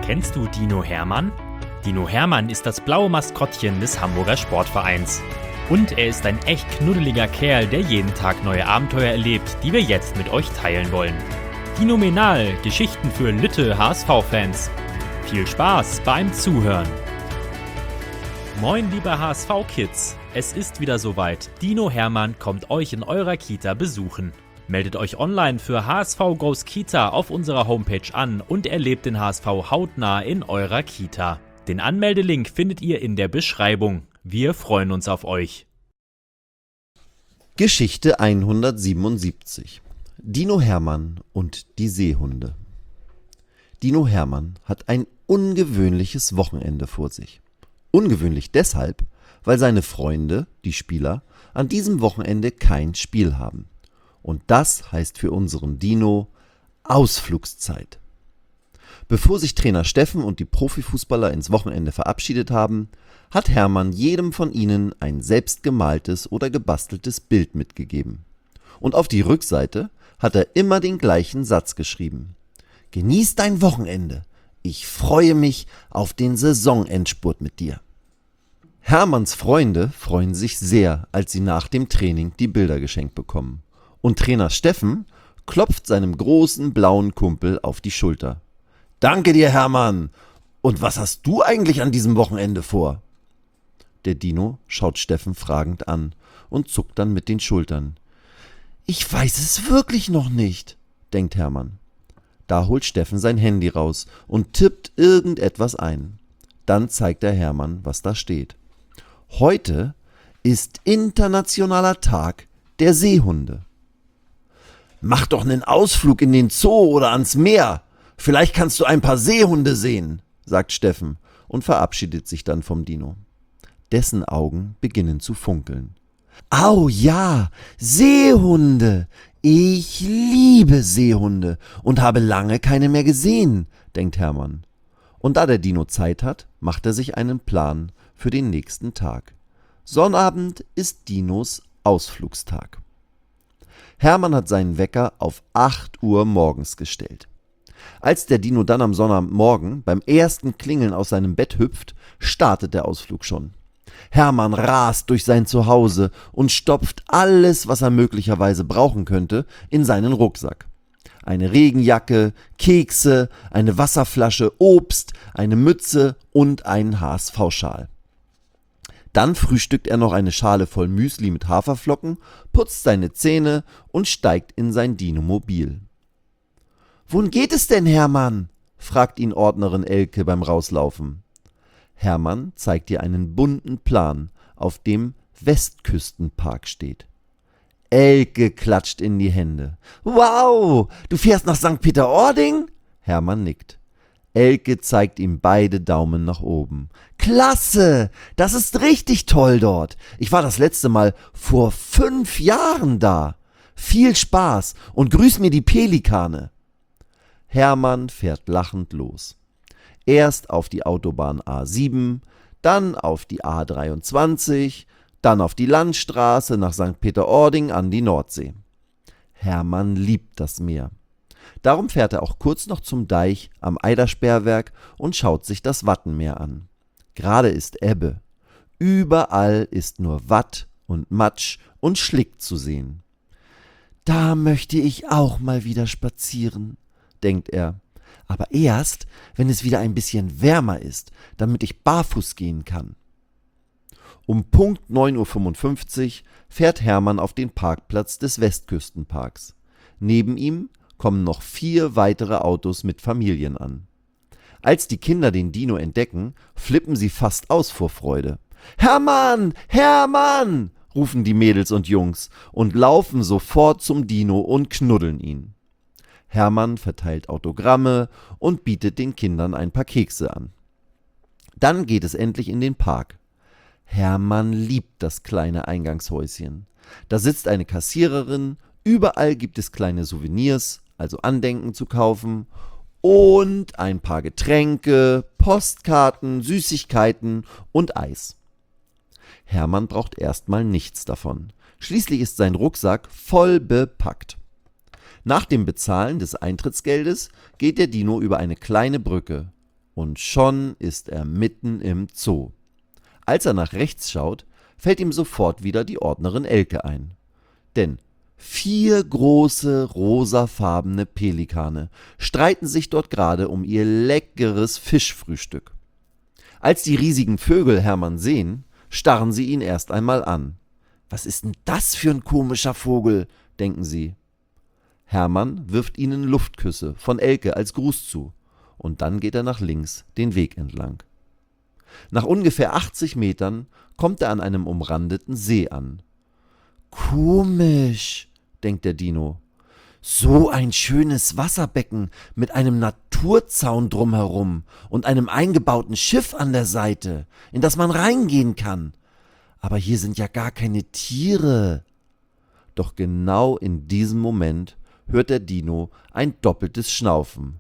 Kennst du Dino Hermann? Dino Hermann ist das blaue Maskottchen des Hamburger Sportvereins. Und er ist ein echt knuddeliger Kerl, der jeden Tag neue Abenteuer erlebt, die wir jetzt mit euch teilen wollen. Dinomenal, Geschichten für Lütte HSV-Fans. Viel Spaß beim Zuhören. Moin liebe HSV-Kids, es ist wieder soweit. Dino Hermann kommt euch in eurer Kita besuchen. Meldet euch online für HSV Goes Kita auf unserer Homepage an und erlebt den HSV hautnah in eurer Kita. Den Anmeldelink findet ihr in der Beschreibung. Wir freuen uns auf euch. Geschichte 177. Dino Hermann und die Seehunde. Dino Hermann hat ein ungewöhnliches Wochenende vor sich. Ungewöhnlich deshalb, weil seine Freunde, die Spieler, an diesem Wochenende kein Spiel haben. Und das heißt für unseren Dino Ausflugszeit. Bevor sich Trainer Steffen und die Profifußballer ins Wochenende verabschiedet haben, hat Hermann jedem von ihnen ein selbstgemaltes oder gebasteltes Bild mitgegeben. Und auf die Rückseite hat er immer den gleichen Satz geschrieben. Genieß dein Wochenende. Ich freue mich auf den Saisonendspurt mit dir. Hermanns Freunde freuen sich sehr, als sie nach dem Training die Bilder geschenkt bekommen. Und Trainer Steffen klopft seinem großen blauen Kumpel auf die Schulter. Danke dir, Hermann. Und was hast du eigentlich an diesem Wochenende vor? Der Dino schaut Steffen fragend an und zuckt dann mit den Schultern. Ich weiß es wirklich noch nicht, denkt Hermann. Da holt Steffen sein Handy raus und tippt irgendetwas ein. Dann zeigt er Hermann, was da steht. Heute ist internationaler Tag der Seehunde. Mach doch einen Ausflug in den Zoo oder ans Meer. Vielleicht kannst du ein paar Seehunde sehen, sagt Steffen und verabschiedet sich dann vom Dino. Dessen Augen beginnen zu funkeln. Au ja, Seehunde. Ich liebe Seehunde und habe lange keine mehr gesehen, denkt Hermann. Und da der Dino Zeit hat, macht er sich einen Plan für den nächsten Tag. Sonnabend ist Dinos Ausflugstag. Hermann hat seinen Wecker auf 8 Uhr morgens gestellt. Als der Dino dann am Sonnabendmorgen beim ersten Klingeln aus seinem Bett hüpft, startet der Ausflug schon. Hermann rast durch sein Zuhause und stopft alles, was er möglicherweise brauchen könnte, in seinen Rucksack. Eine Regenjacke, Kekse, eine Wasserflasche, Obst, eine Mütze und einen HSV-Schal. Dann frühstückt er noch eine Schale voll Müsli mit Haferflocken, putzt seine Zähne und steigt in sein Dino-Mobil. »Wohin geht es denn, Hermann?« fragt ihn Ordnerin Elke beim Rauslaufen. Hermann zeigt ihr einen bunten Plan, auf dem Westküstenpark steht. Elke klatscht in die Hände. »Wow, du fährst nach St. Peter-Ording?« Hermann nickt. Elke zeigt ihm beide Daumen nach oben. »Klasse, das ist richtig toll dort. Ich war das letzte Mal vor 5 Jahren da. Viel Spaß und grüß mir die Pelikane.« Hermann fährt lachend los. Erst auf die Autobahn A7, dann auf die A23, dann auf die Landstraße nach St. Peter-Ording an die Nordsee. Hermann liebt das Meer. Darum fährt er auch kurz noch zum Deich am Eidersperrwerk und schaut sich das Wattenmeer an. Gerade ist Ebbe. Überall ist nur Watt und Matsch und Schlick zu sehen. Da möchte ich auch mal wieder spazieren, denkt er. Aber erst, wenn es wieder ein bisschen wärmer ist, damit ich barfuß gehen kann. Um Punkt 9:55 Uhr fährt Hermann auf den Parkplatz des Westküstenparks. Neben ihm kommen noch 4 weitere Autos mit Familien an. Als die Kinder den Dino entdecken, flippen sie fast aus vor Freude. »Hermann! Hermann!« rufen die Mädels und Jungs und laufen sofort zum Dino und knuddeln ihn. Hermann verteilt Autogramme und bietet den Kindern ein paar Kekse an. Dann geht es endlich in den Park. Hermann liebt das kleine Eingangshäuschen. Da sitzt eine Kassiererin, überall gibt es kleine Souvenirs, also Andenken zu kaufen, und ein paar Getränke, Postkarten, Süßigkeiten und Eis. Hermann braucht erstmal nichts davon. Schließlich ist sein Rucksack voll bepackt. Nach dem Bezahlen des Eintrittsgeldes geht der Dino über eine kleine Brücke Und schon ist er mitten im Zoo. Als er nach rechts schaut, fällt ihm sofort wieder die Ordnerin Elke ein. Denn 4 große rosafarbene Pelikane streiten sich dort gerade um ihr leckeres Fischfrühstück. Als die riesigen Vögel Hermann sehen, starren sie ihn erst einmal an. »Was ist denn das für ein komischer Vogel?«, denken sie. Hermann wirft ihnen Luftküsse von Elke als Gruß zu und dann geht er nach links den Weg entlang. Nach ungefähr 80 Metern kommt er an einem umrandeten See an. »Komisch«, denkt der Dino. »So ein schönes Wasserbecken mit einem Naturzaun drumherum und einem eingebauten Schiff an der Seite, in das man reingehen kann. Aber hier sind ja gar keine Tiere.« Doch genau in diesem Moment hört der Dino ein doppeltes Schnaufen.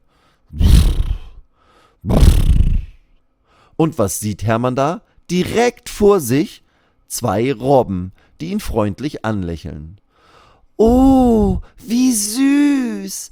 Und was sieht Hermann da? Direkt vor sich 2 Robben, die ihn freundlich anlächeln. »Oh, wie süß!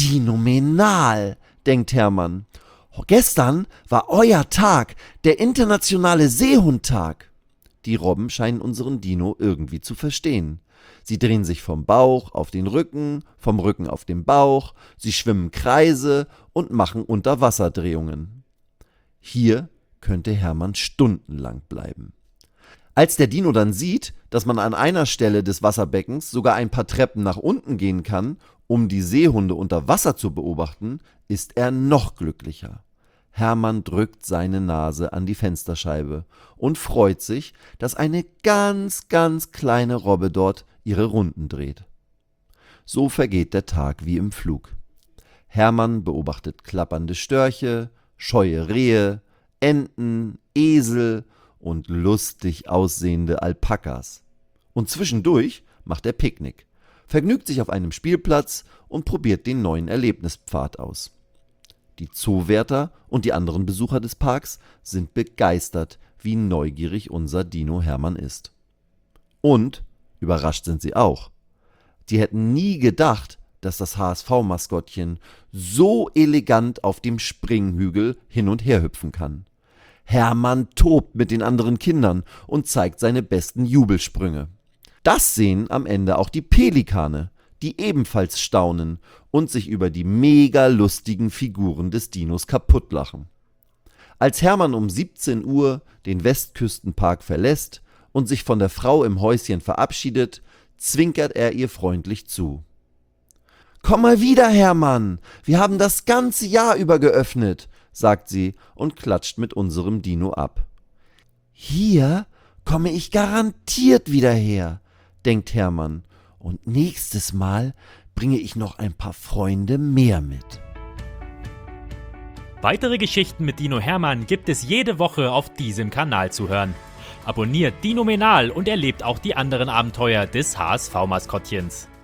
Dinomenal«, denkt Hermann. »Gestern war euer Tag, der internationale Seehundtag.« Die Robben scheinen unseren Dino irgendwie zu verstehen. Sie drehen sich vom Bauch auf den Rücken, vom Rücken auf den Bauch, sie schwimmen Kreise und machen Unterwasserdrehungen. Hier könnte Hermann stundenlang bleiben. Als der Dino dann sieht, dass man an einer Stelle des Wasserbeckens sogar ein paar Treppen nach unten gehen kann, um die Seehunde unter Wasser zu beobachten, ist er noch glücklicher. Hermann drückt seine Nase an die Fensterscheibe und freut sich, dass eine ganz, ganz kleine Robbe dort ihre Runden dreht. So vergeht der Tag wie im Flug. Hermann beobachtet klappernde Störche, scheue Rehe, Enten, Esel und lustig aussehende Alpakas. Und zwischendurch macht er Picknick, vergnügt sich auf einem Spielplatz und probiert den neuen Erlebnispfad aus. Die Zoowärter und die anderen Besucher des Parks sind begeistert, wie neugierig unser Dino Hermann ist. Und überrascht sind sie auch. Die hätten nie gedacht, dass das HSV-Maskottchen so elegant auf dem Springhügel hin und her hüpfen kann. Hermann tobt mit den anderen Kindern und zeigt seine besten Jubelsprünge. Das sehen am Ende auch die Pelikane, die ebenfalls staunen und sich über die mega lustigen Figuren des Dinos kaputtlachen. Als Hermann um 17 Uhr den Westküstenpark verlässt und sich von der Frau im Häuschen verabschiedet, zwinkert er ihr freundlich zu. »Komm mal wieder, Hermann, wir haben das ganze Jahr über geöffnet«, sagt sie und klatscht mit unserem Dino ab. »Hier komme ich garantiert wieder her«, denkt Hermann, »und nächstes Mal bringe ich noch ein paar Freunde mehr mit.« Weitere Geschichten mit Dino Hermann gibt es jede Woche auf diesem Kanal zu hören. Abonniert Dinomenal und erlebt auch die anderen Abenteuer des HSV-Maskottchens.